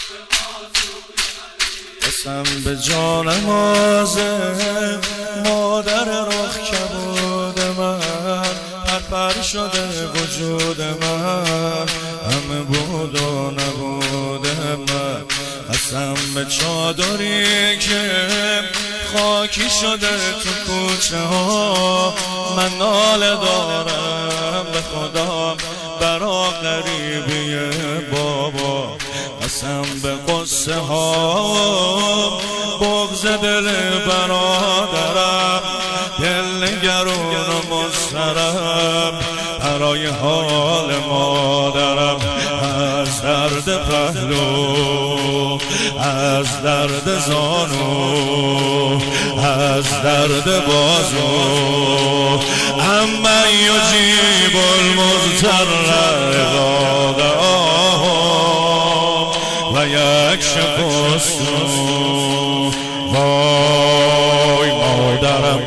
قسم به جانم حاضر مادر رخ کبود من، پرپر شده وجود من، همه بود و نبود من. قسم به چادری که خاکی شده تو کوچه ها، من ناله دارم به خدا برا غریبی بابا. قسم به قصه ها بغض دل برادرم، دل نگرون و مضطرب برای حال مادرم. از درد پهلو، از درد زانو، از درد بازو، اما یجیب المضطر اذا دعاه و یکشف السوء. وای مادرم،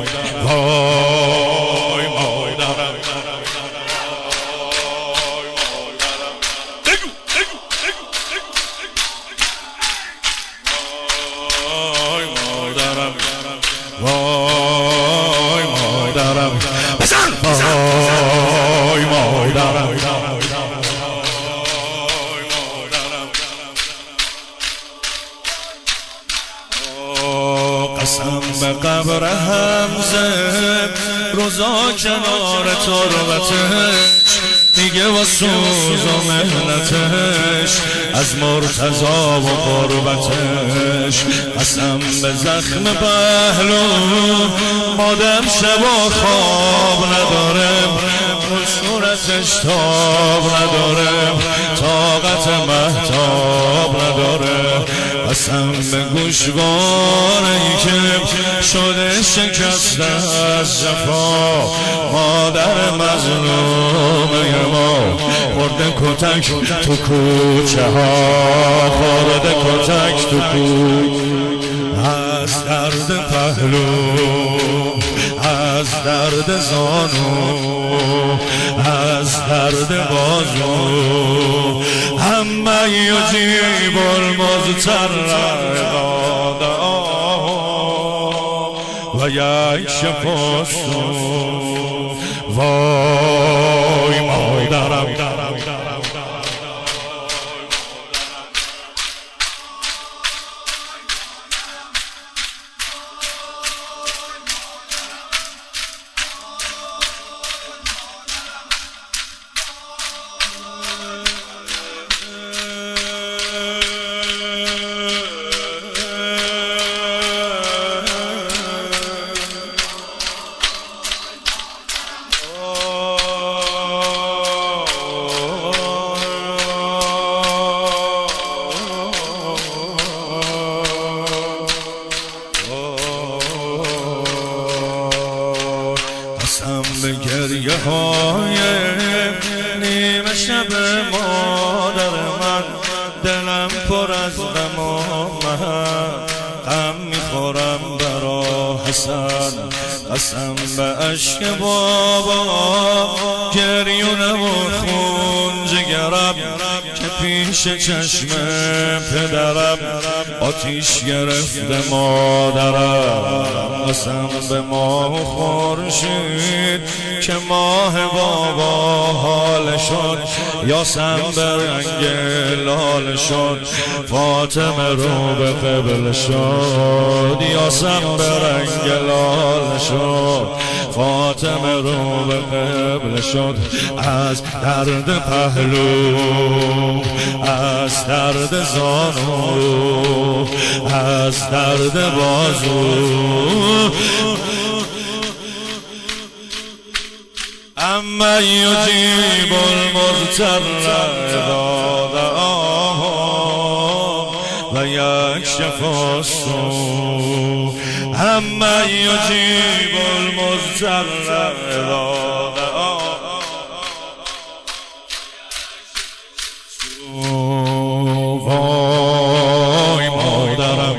وای مادرم، وای مادرم، وای مادرم، بزن وای مادرم. قسم به قبر حمزه روزا کنار تربتش، دیگه و سوز و مهنتش از مرتضا و قربتش. قسم به زخم پهلو مادم شبا خواب ندارم، صورتش تاب نداره، طاقت مهتاب نداره. قسم به گوشواره‌ای که شده شکسته از جفا، مادر مظلومه ما خورده کتک تو کوچه ها، خورده کتک تو کوچه. از درد پهلو، از درد زانو، از درد بازو، اما یجیب المضطر اذا دعاه و یکشف السوء. وای مادرم، به گریه های نیمه شب مادر من، دلم پر از غم و غم میخورم برا حسن. قسم به عشق بابا گریونه و خون جگرم، که پیش چشم پدرم آتیش گرفته مادرم. قسم به ماه و خورشید که ماه بابا حال شد، یاسم به رنگ لال شد، فاطمه رو به قبله شد. یاسم به رنگ لال شد، فاطمه رو به قبله شد. از درد پهلو، از درد زانو، از درد بازو، اما یجیب المضطر اذا دعاه و یکشف السوء. اما یجیب المضطر اذا دعاه. وای مادرم،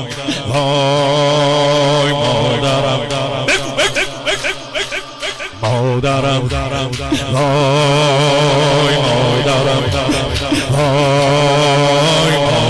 وای مادرم، مادرم، وای مادرم، وای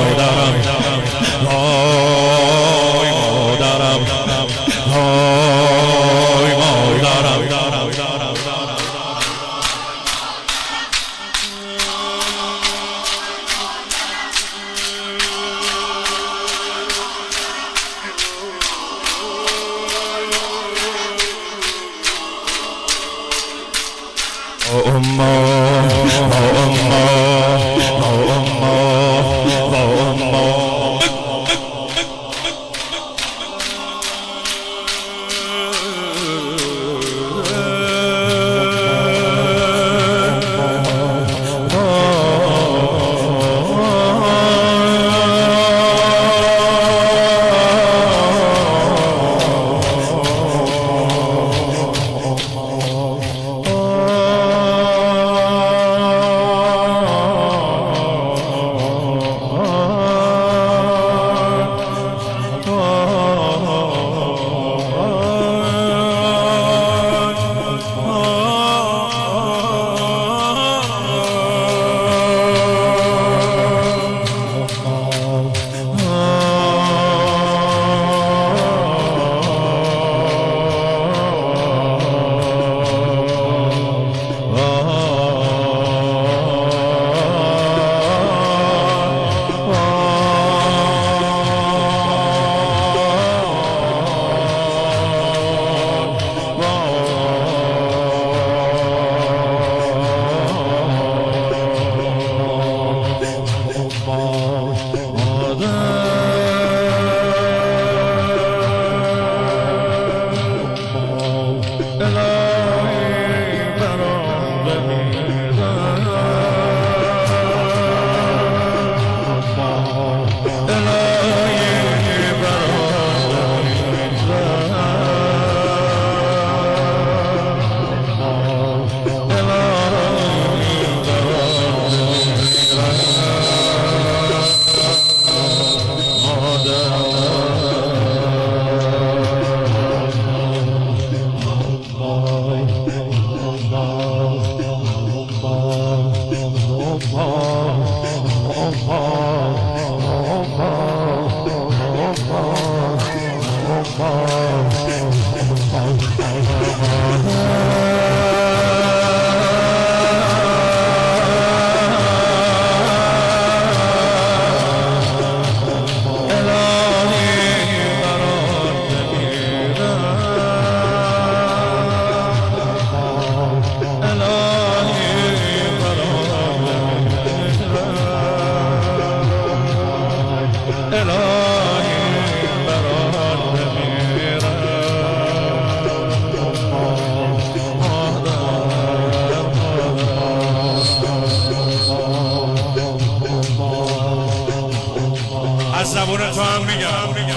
از زبون تو هم میگم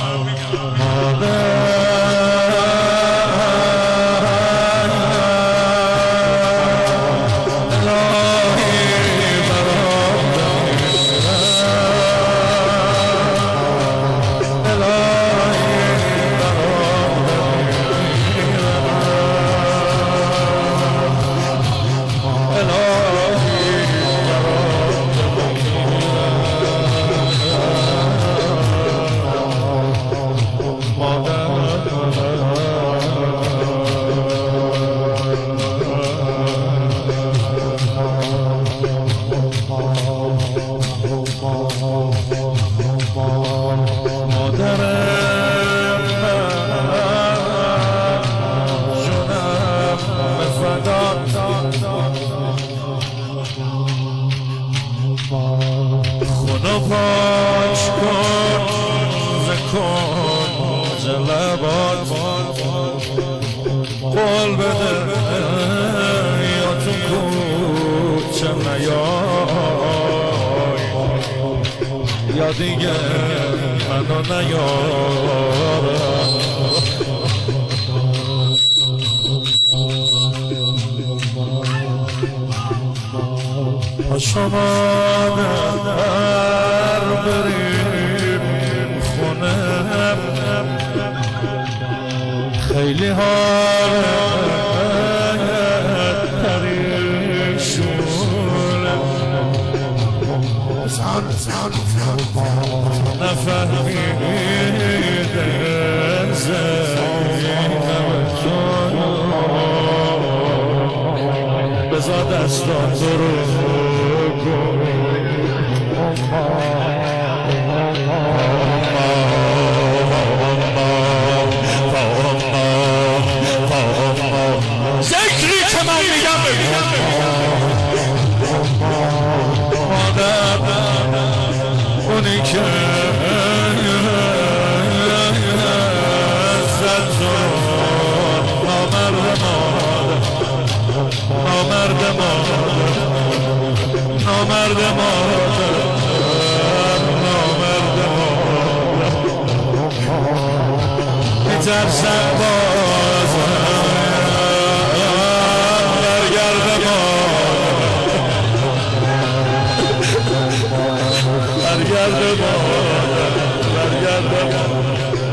خدا پاک کن ز لبات قول بده یا تو کوچه نیای یا دیگه منو نیارم شما در بریم خونه خیلی حالت پریشونه نفهمیده زینب تو بذار دستان تو رو ذکری که من میگم اونی که زد تو نامرد مادر، نامرد مادر، نامرد مادر، نامرد مادر، میترسم باز برگرد مادر، برگرد مادر، برگرد مادر.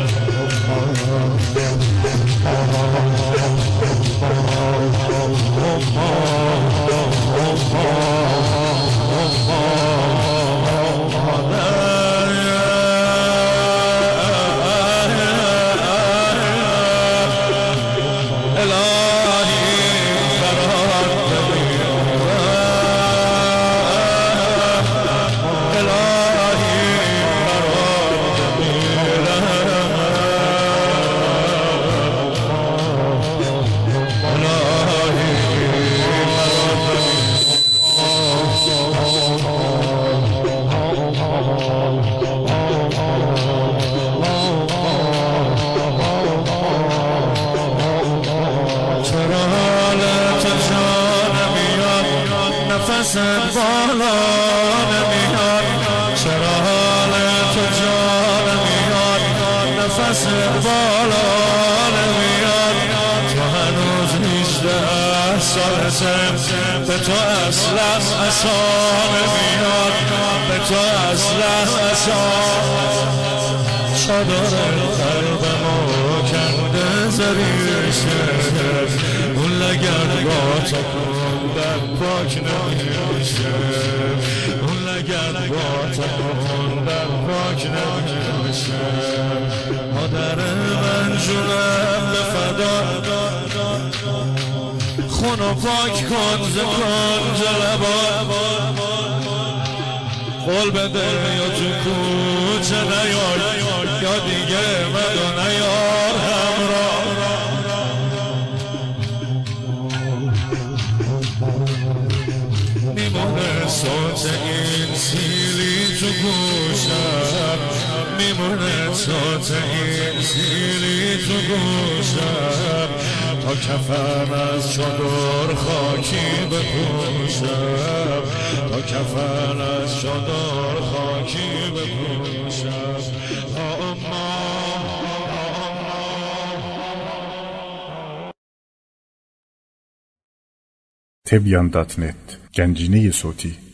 نفست بالا نمیاد، چرا حال تو جا نمیاد، نفست بالا نمیاد، تو هنوز 18 سالته، به تو اصلا عصا نمیاد، به تو اصلا عصا. چادر قلبمو کنده زریشه، اون لگرگاه تکون در پاک نمیشه، اون لگرگاه تکون در پاک نمیشه. مادر من جونم به فدا، خونو پاک کن ز کنج لبات، قول بده یا تو کوچه نیای، یا دیگه منو نیار همراه. میمونه صوت این سیلی تو گوشم، میمونه صوت این سیلی تو گوشم، تا کفن از چادر خاکی بپوشم، تا کفن از چادر خاکی بپوشم. Tebyan.net Gencine صوتی